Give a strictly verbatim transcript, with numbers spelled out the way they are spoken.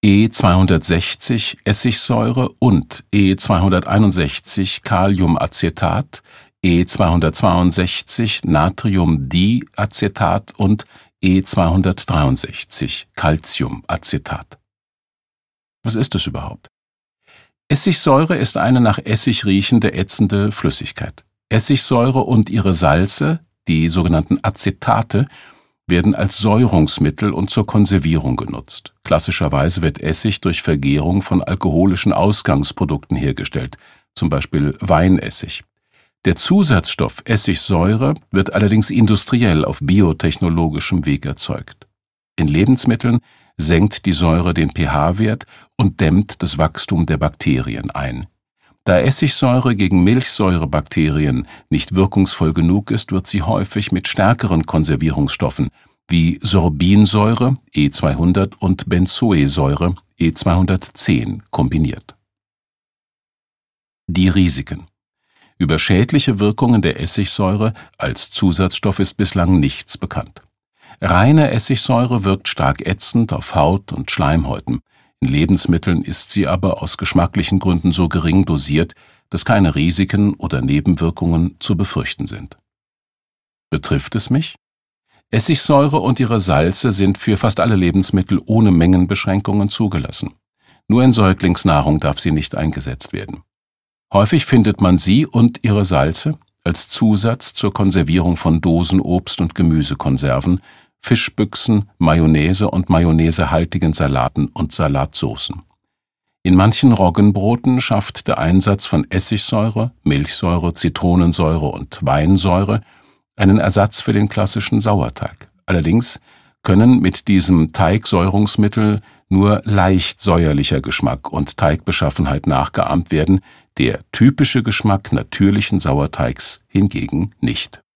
E zweihundertsechzig Essigsäure und E zweihunderteinundsechzig Kaliumacetat, E zweihundertzweiundsechzig Natriumdiacetat und E zweihundertdreiundsechzig Calciumacetat. Was ist es überhaupt? Essigsäure ist eine nach Essig riechende, ätzende Flüssigkeit. Essigsäure und ihre Salze, die sogenannten Acetate, werden als Säurungsmittel und zur Konservierung genutzt. Klassischerweise wird Essig durch Vergärung von alkoholischen Ausgangsprodukten hergestellt, zum Beispiel Weinessig. Der Zusatzstoff Essigsäure wird allerdings industriell auf biotechnologischem Weg erzeugt. In Lebensmitteln senkt die Säure den pH-Wert und dämmt das Wachstum der Bakterien ein. Da Essigsäure gegen Milchsäurebakterien nicht wirkungsvoll genug ist, wird sie häufig mit stärkeren Konservierungsstoffen wie Sorbinsäure E zweihundert und Benzoesäure E zweihundertzehn kombiniert. Die Risiken. Über schädliche Wirkungen der Essigsäure als Zusatzstoff ist bislang nichts bekannt. Reine Essigsäure wirkt stark ätzend auf Haut und Schleimhäuten. In Lebensmitteln ist sie aber aus geschmacklichen Gründen so gering dosiert, dass keine Risiken oder Nebenwirkungen zu befürchten sind. Betrifft es mich? Essigsäure und ihre Salze sind für fast alle Lebensmittel ohne Mengenbeschränkungen zugelassen. Nur in Säuglingsnahrung darf sie nicht eingesetzt werden. Häufig findet man sie und ihre Salze als Zusatz zur Konservierung von Dosenobst- und Gemüsekonserven, Fischbüchsen, Mayonnaise und mayonnaisehaltigen Salaten und Salatsoßen. In manchen Roggenbroten schafft der Einsatz von Essigsäure, Milchsäure, Zitronensäure und Weinsäure einen Ersatz für den klassischen Sauerteig. Allerdings können mit diesem Teigsäurungsmittel nur leicht säuerlicher Geschmack und Teigbeschaffenheit nachgeahmt werden, der typische Geschmack natürlichen Sauerteigs hingegen nicht.